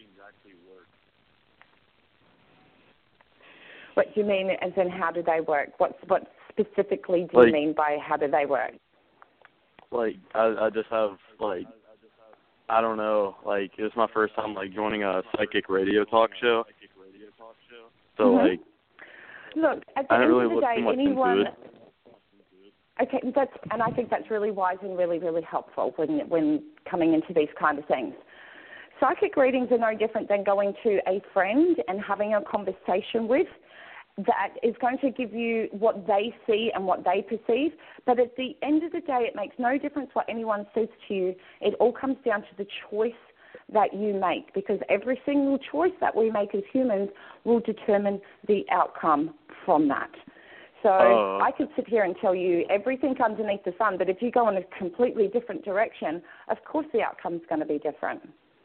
Speaker 4: What do you mean, as in how do they work? What specifically do you mean by how do they work?
Speaker 13: Like, I just have, I don't know, it's my first time, joining a psychic radio talk show. So,
Speaker 4: look, at the
Speaker 13: I
Speaker 4: end
Speaker 13: really
Speaker 4: of the
Speaker 13: look
Speaker 4: day,
Speaker 13: too much
Speaker 4: anyone...
Speaker 13: into it.
Speaker 4: Okay, and I think that's really wise and really, really helpful when coming into these kind of things. Psychic readings are no different than going to a friend and having a conversation with that is going to give you what they see and what they perceive. But at the end of the day, it makes no difference what anyone says to you. It all comes down to the choice that you make, because every single choice that we make as humans will determine the outcome from that. So I could sit here and tell you everything underneath the sun, but if you go in a completely different direction, of course the outcome's going to be different.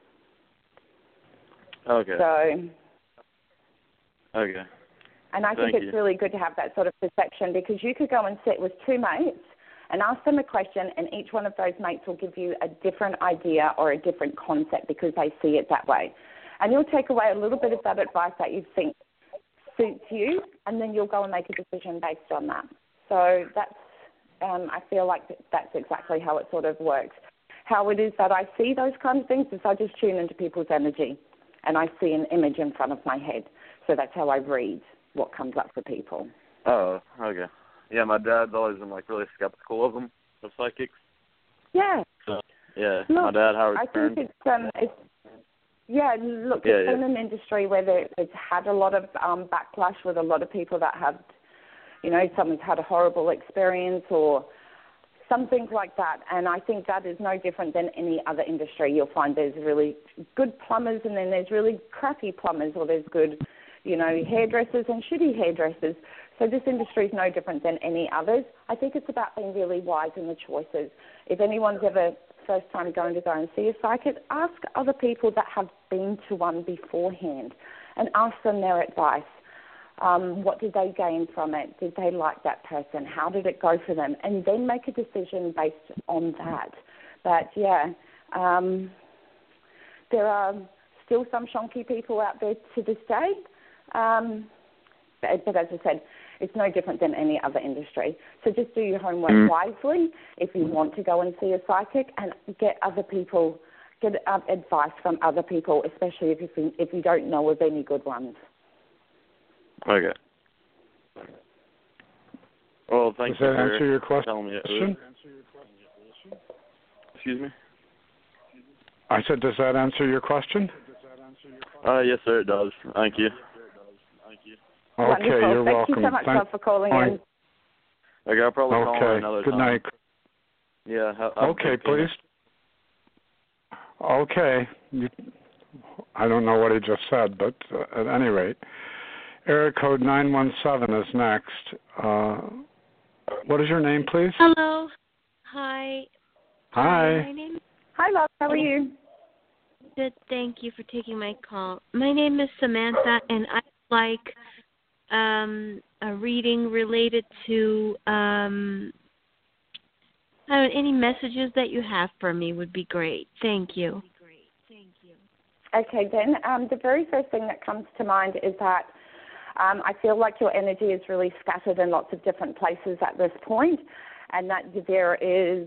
Speaker 13: Okay. Okay.
Speaker 4: And I think it's really good to have that sort of perception, because you could go and sit with 2 mates and ask them a question, and each one of those mates will give you a different idea or a different concept because they see it that way. And you'll take away a little bit of that advice that you think suits you, and then you'll go and make a decision based on that. So that's, I feel like that's exactly how it sort of works. How it is that I see those kind of things is I just tune into people's energy, and I see an image in front of my head. So that's how I read what comes up for people.
Speaker 13: Oh, okay. Yeah, my dad's always been really skeptical of them, of psychics.
Speaker 4: Yeah.
Speaker 13: So, yeah,
Speaker 4: look,
Speaker 13: my dad, Howard Stern.
Speaker 4: I think it's been an industry where it's had a lot of backlash with a lot of people that have, someone's had a horrible experience or something like that. And I think that is no different than any other industry. You'll find there's really good plumbers, and then there's really crappy plumbers, or there's good, hairdressers and shitty hairdressers. So this industry is no different than any others. I think it's about being really wise in the choices. If anyone's ever first time going to go and see a psychic, ask other people that have been to one beforehand and ask them their advice. What did they gain from it? Did they like that person? How did it go for them? And then make a decision based on that. But, there are still some shonky people out there to this day. But as I said, it's no different than any other industry. So just do your homework wisely if you want to go and see a psychic, and get advice from other people, especially if you don't know of any good ones.
Speaker 13: Okay. Well, thank you
Speaker 3: Does that
Speaker 13: for
Speaker 3: answer your question?
Speaker 13: telling me. Excuse me?
Speaker 3: I said, does that answer your question?
Speaker 13: Yes, sir, it does. Thank you.
Speaker 3: Okay,
Speaker 4: Wonderful.
Speaker 3: you're welcome.
Speaker 4: Thank you so much, love, for calling in.
Speaker 13: Okay, I'll probably call in another
Speaker 3: good
Speaker 13: time.
Speaker 3: Night.
Speaker 13: Yeah.
Speaker 3: Okay, please. Okay. I don't know what he just said, but at any rate, area code 917 is next. What is your name, please?
Speaker 14: Hello. Hi.
Speaker 3: Hi.
Speaker 14: My name.
Speaker 4: Hi, love. How are you?
Speaker 14: Good. Thank you for taking my call. My name is Samantha, and I like a reading related to any messages that you have for me would be great. Thank you.
Speaker 4: Okay, then. The very first thing that comes to mind is that I feel like your energy is really scattered in lots of different places at this point, and that there is,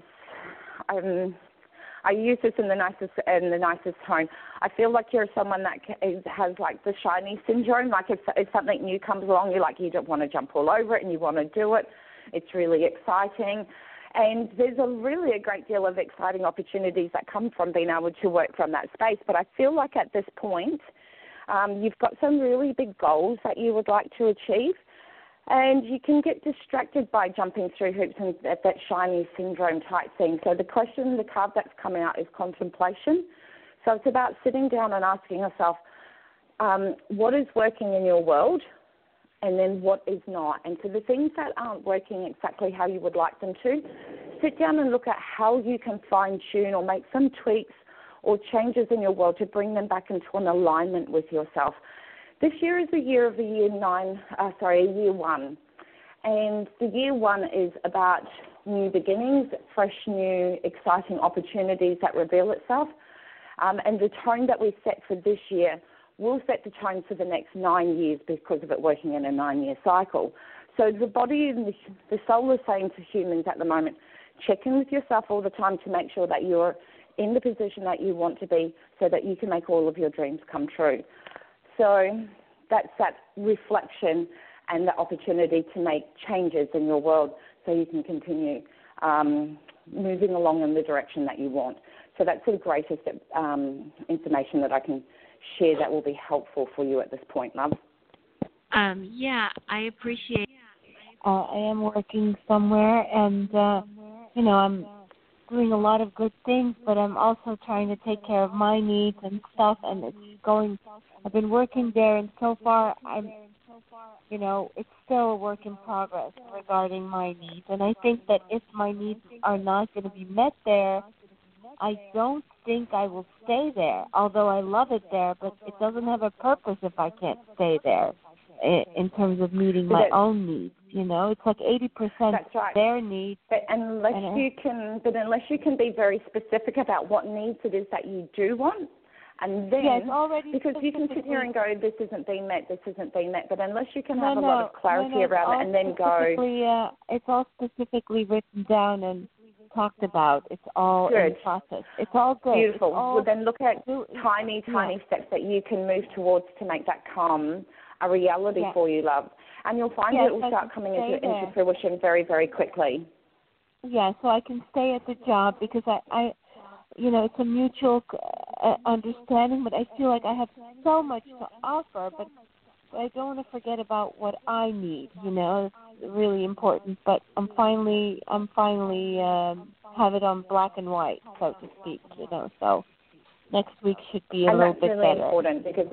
Speaker 4: I use this in the nicest tone. I feel like you're someone that has like the shiny syndrome. Like if something new comes along, you don't want to jump all over it and you want to do it. It's really exciting. And there's a great deal of exciting opportunities that come from being able to work from that space. But I feel like at this point, you've got some really big goals that you would like to achieve. And you can get distracted by jumping through hoops and that shiny syndrome type thing. So the card that's coming out is contemplation. So it's about sitting down and asking yourself, what is working in your world, and then what is not. And so the things that aren't working exactly how you would like them to, sit down and look at how you can fine-tune or make some tweaks or changes in your world to bring them back into an alignment with yourself. This year is the year of the year one. And the year one is about new beginnings, fresh, new, exciting opportunities that reveal itself. And the tone that we set for this year will set the tone for the next 9 years because of it working in a 9-year cycle. So the body and the soul is saying to humans at the moment, check in with yourself all the time to make sure that you're in the position that you want to be so that you can make all of your dreams come true. So that's that reflection and the opportunity to make changes in your world so you can continue moving along in the direction that you want. So that's the greatest information that I can share that will be helpful for you at this point, love.
Speaker 14: Yeah, I appreciate it.
Speaker 5: I am working somewhere, and, I'm doing a lot of good things, but I'm also trying to take care of my needs and stuff, and I've been working there, and so far it's still a work in progress regarding my needs. And I think that if my needs are not going to be met there, I don't think I will stay there, although I love it there, but it doesn't have a purpose if I can't stay there in terms of meeting my own needs. It's like 80% their needs.
Speaker 4: But unless you can be very specific about what needs it is that you do want, and then, because you can sit here and go, this isn't being met, but unless you can have a lot of clarity around it and then go...
Speaker 5: it's all specifically written down and talked about. It's all in process. It's all good.
Speaker 4: Beautiful. Well, then look at tiny steps that you can move towards to make that come a reality for you, love. And you'll find it will start coming into fruition very, very quickly.
Speaker 5: Yeah, so I can stay at the job because I it's a mutual understanding, but I feel like I have so much to offer, but I don't want to forget about what I need. It's really important. But I'm finally have it on black and white, so to speak. So next week should be a little bit better.
Speaker 4: And that's really important because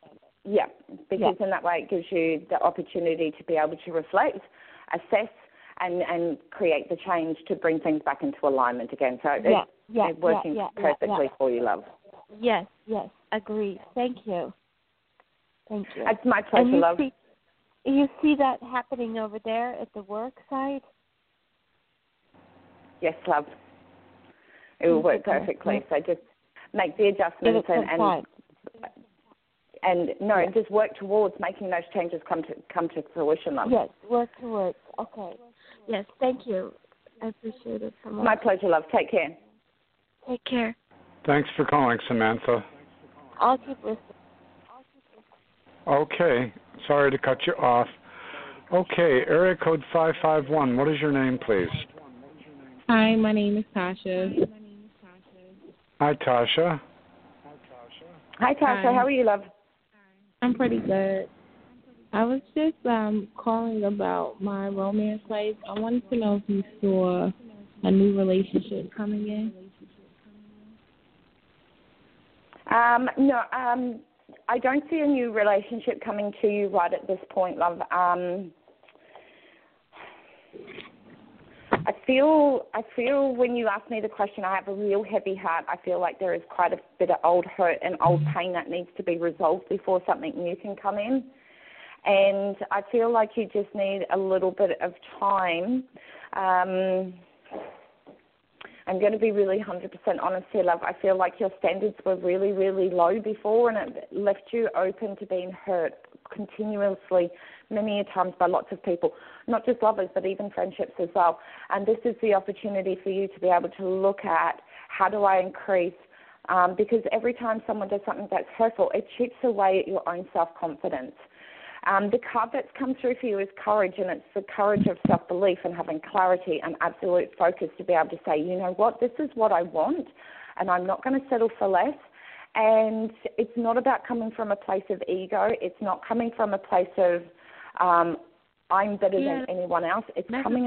Speaker 4: in that way it gives you the opportunity to be able to reflect, assess, and create the change to bring things back into alignment again. So it's working perfectly for you, love.
Speaker 5: Yes, agree. Thank you.
Speaker 4: It's my pleasure, love.
Speaker 5: You see that happening over there at the work site?
Speaker 4: Yes, love. It will work perfectly. So just make the adjustments and just work towards making those changes come to fruition, love.
Speaker 5: Yes, work towards. Okay. Yes, thank you. I appreciate it so much.
Speaker 4: My pleasure, love. Take care.
Speaker 14: Take care.
Speaker 3: Thanks for calling, Samantha.
Speaker 5: I'll keep listening.
Speaker 3: Okay. Sorry to cut you off. Okay, area code 551. What is your name, please?
Speaker 15: Hi, my name is Tasha.
Speaker 3: Hi, Tasha.
Speaker 4: Hi, Tasha. How are you, love?
Speaker 15: I'm pretty good. I was just calling about my romance life. I wanted to know if you saw a new relationship coming in.
Speaker 4: No, I don't see a new relationship coming to you right at this point, love. I feel when you ask me the question, I have a real heavy heart. I feel like there is quite a bit of old hurt and old pain that needs to be resolved before something new can come in. And I feel like you just need a little bit of time. I'm going to be really 100% honest here, love. I feel like your standards were really, really low before, and it left you open to being hurt continuously many times by lots of people, not just lovers, but even friendships as well. And this is the opportunity for you to be able to look at how do I increase, because every time someone does something that's hurtful, it chips away at your own self-confidence. The card that's come through for you is courage, and it's the courage of self-belief and having clarity and absolute focus to be able to say, you know what, this is what I want, and I'm not going to settle for less. And it's not about coming from a place of ego. It's not coming from a place of I'm better than anyone else. It's coming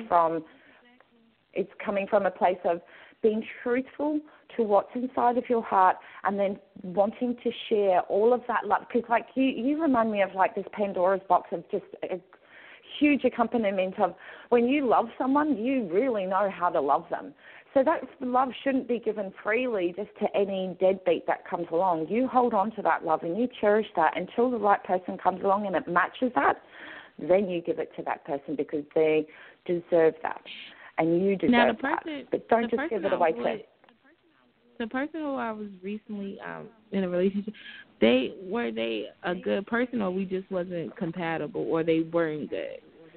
Speaker 4: from a place of being truthful to what's inside of your heart, and then wanting to share all of that love. Because, like, you remind me of, like, this Pandora's box of just a huge accompaniment of when you love someone, you really know how to love them. So that love shouldn't be given freely just to any deadbeat that comes along. You hold on to that love and you cherish that until the right person comes along and it matches that. Then you give it to that person because they deserve that. And you deserve that. But don't just give it away to them.
Speaker 15: The person who I was recently in a relationship, they a good person, or we just wasn't compatible, or they weren't good?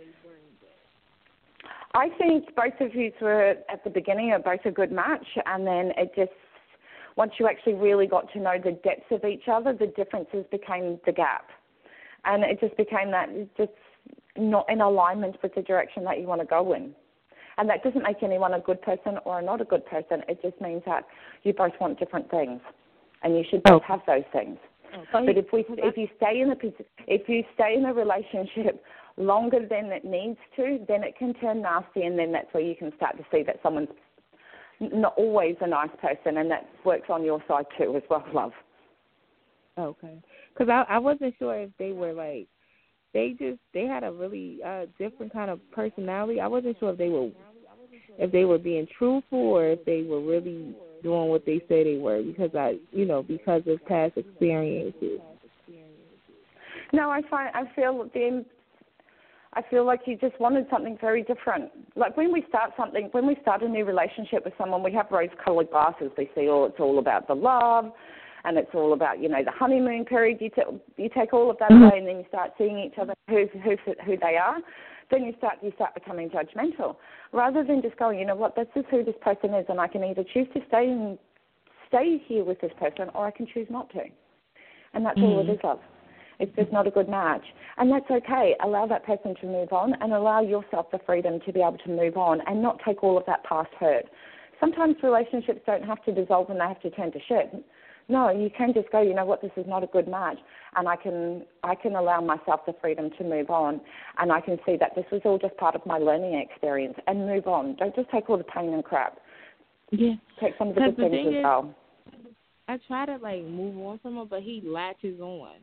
Speaker 4: I think both of you were at the beginning are both a good match, and then it just, once you actually really got to know the depths of each other, the differences became the gap. And it just became that just not in alignment with the direction that you want to go in. And that doesn't make anyone a good person or not a good person. It just means that you both want different things, and you should both have those things. But if you stay in a relationship longer than it needs to, then it can turn nasty, and then that's where you can start to see that someone's not always a nice person, and that works on your side too as well, love.
Speaker 15: Okay, because I wasn't sure if they were like they had a really different kind of personality. I wasn't sure if they were being truthful or if they were really doing what they say they were, because of past experiences.
Speaker 4: No, I feel like you just wanted something very different. Like when we start a new relationship with someone, we have rose-colored glasses. We see, it's all about the love, and it's all about, the honeymoon period. You take all of that away, and then you start seeing each other who they are. Then you start becoming judgmental, rather than just going, you know what, this is who this person is, and I can either choose to stay here with this person, or I can choose not to. And that's all it is, love. It's just not a good match. And that's okay. Allow that person to move on, and allow yourself the freedom to be able to move on and not take all of that past hurt. Sometimes relationships don't have to dissolve and they have to turn to shit. No, you can just go, you know what, this is not a good match, and I can allow myself the freedom to move on, and I can see that this was all just part of my learning experience, and move on. Don't just take all the pain and crap.
Speaker 15: Yeah.
Speaker 4: Take some of the good things as well.
Speaker 15: I try to move on from him, but he latches on.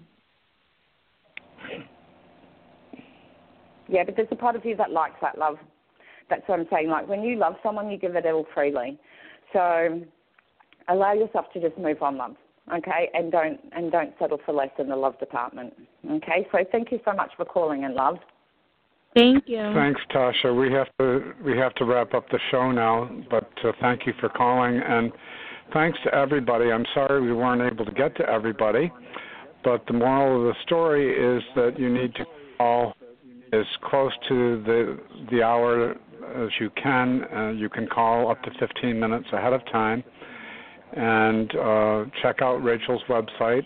Speaker 4: Yeah, but there's a part of you that likes that love. That's what I'm saying. Like when you love someone, you give it all freely. So allow yourself to just move on, love. Okay, and don't settle for less in the love department. Okay, so thank you so much for calling in, love.
Speaker 15: Thank you.
Speaker 3: Thanks, Tasha. We have to wrap up the show now, but thank you for calling. And thanks to everybody. I'm sorry we weren't able to get to everybody, but the moral of the story is that you need to call as close to the hour as you can. You can call up to 15 minutes ahead of time, and check out Rachel's website,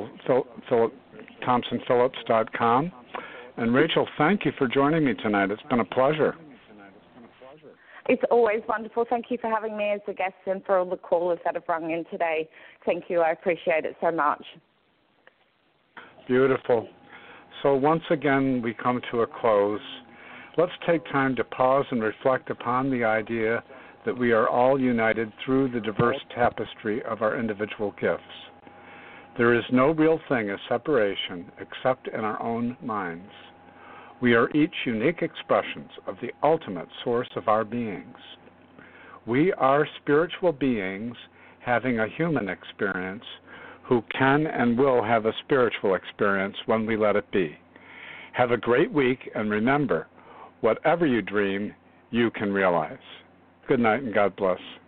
Speaker 3: RachelThompsonPhillips.com. And Rachel, thank you for joining me tonight. It's been a pleasure.
Speaker 4: It's always wonderful. Thank you for having me as a guest and for all the callers that have rung in today. Thank you. I appreciate it so much.
Speaker 3: Beautiful. So once again, we come to a close. Let's take time to pause and reflect upon the idea that we are all united through the diverse tapestry of our individual gifts. There is no real thing as separation except in our own minds. We are each unique expressions of the ultimate source of our beings. We are spiritual beings having a human experience who can and will have a spiritual experience when we let it be. Have a great week, and remember, whatever you dream, you can realize. Good night and God bless.